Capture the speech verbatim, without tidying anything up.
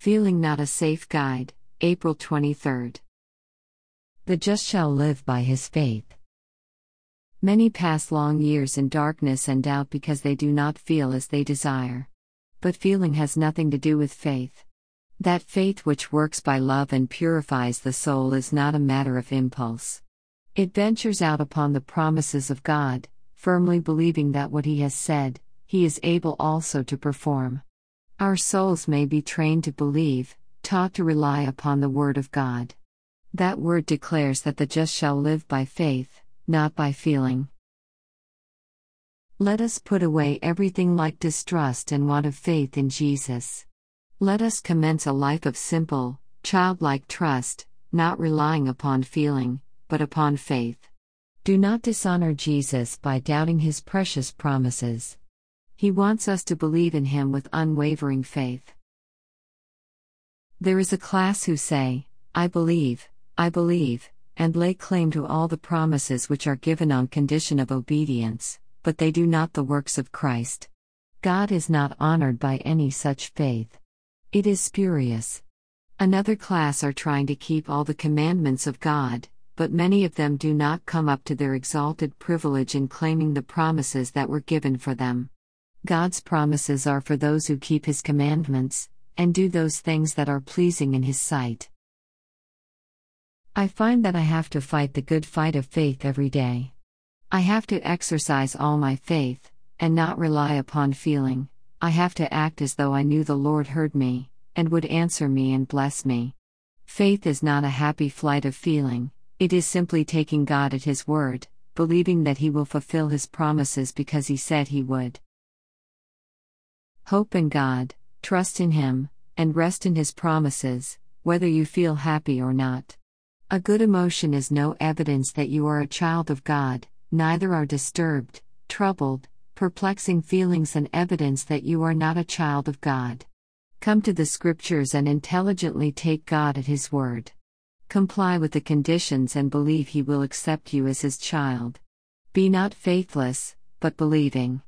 Feeling not a safe guide, April twenty-third. The just shall live by his faith. Many pass long years in darkness and doubt because they do not feel as they desire. But feeling has nothing to do with faith. That faith which works by love and purifies the soul is not a matter of impulse. It ventures out upon the promises of God, firmly believing that what He has said, He is able also to perform. Our souls may be trained to believe, taught to rely upon the Word of God. That Word declares that the just shall live by faith, not by feeling. Let us put away everything like distrust and want of faith in Jesus. Let us commence a life of simple, childlike trust, not relying upon feeling, but upon faith. Do not dishonor Jesus by doubting His precious promises. He wants us to believe in Him with unwavering faith. There is a class who say, I believe, I believe, and lay claim to all the promises which are given on condition of obedience, but they do not the works of Christ. God is not honored by any such faith. It is spurious. Another class are trying to keep all the commandments of God, but many of them do not come up to their exalted privilege in claiming the promises that were given for them. God's promises are for those who keep His commandments, and do those things that are pleasing in His sight. I find that I have to fight the good fight of faith every day. I have to exercise all my faith, and not rely upon feeling. I have to act as though I knew the Lord heard me, and would answer me and bless me. Faith is not a happy flight of feeling, it is simply taking God at His word, believing that He will fulfill His promises because He said He would. Hope in God, trust in Him, and rest in His promises, whether you feel happy or not. A good emotion is no evidence that you are a child of God, neither are disturbed, troubled, perplexing feelings an evidence that you are not a child of God. Come to the Scriptures and intelligently take God at His word. Comply with the conditions and believe He will accept you as His child. Be not faithless, but believing.